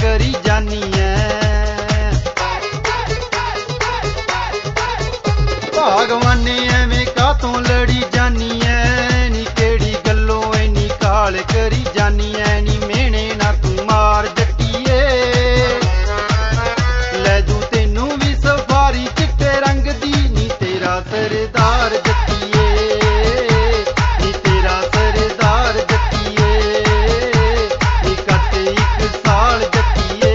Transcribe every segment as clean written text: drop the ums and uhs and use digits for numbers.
करी जानी है। भगवाने एवें कातों लड़ी जानी है नी, केड़ी गल्लों इन्नी काल करी जानी है नी। मेहने ना तू मार जट्टीए, लै दू तेनू भी सफारी चिट्टे रंग दी नी, तेरा सरदार जट्टीए नी, तेरा सरदार जट्टीए नी, कट एक साल जट्टीए।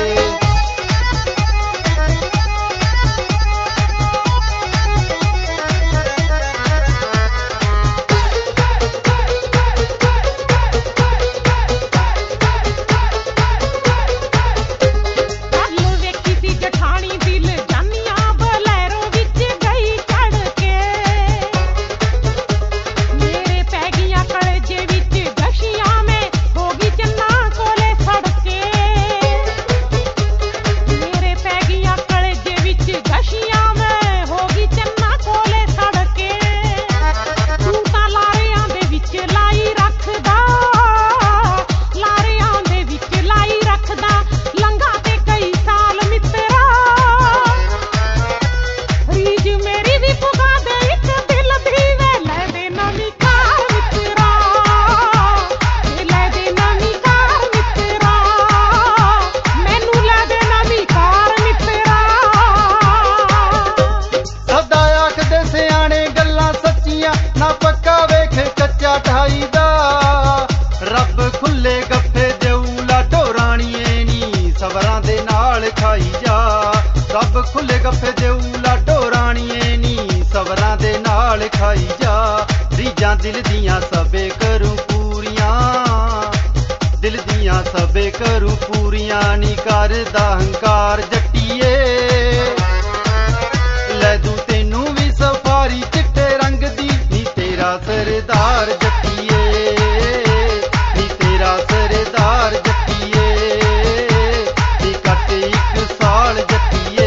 रब खुले गफ्फे देऊ लाडो राणीए नी, सबरां दे नाल खाई जा। रब खुले गफ्फे देऊ लाडो राणीए नी, सबरां दे नाल खाई जा। रीजां दिल दियां सबे करूं पूरियां, दिल दियां सबे करूं पूरियां नी, करदा हंकार जट्टीए। लै दू तेनू भी सफारी चिट्टे रंग दी नी, तेरा सरदार जट्टीए नी, तेरा सरदार जट्टीए नी, कट एक साल जट्टीए।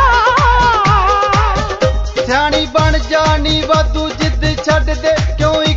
सियाणी बन जानी वाधू जिद छड्ड दे, क्यों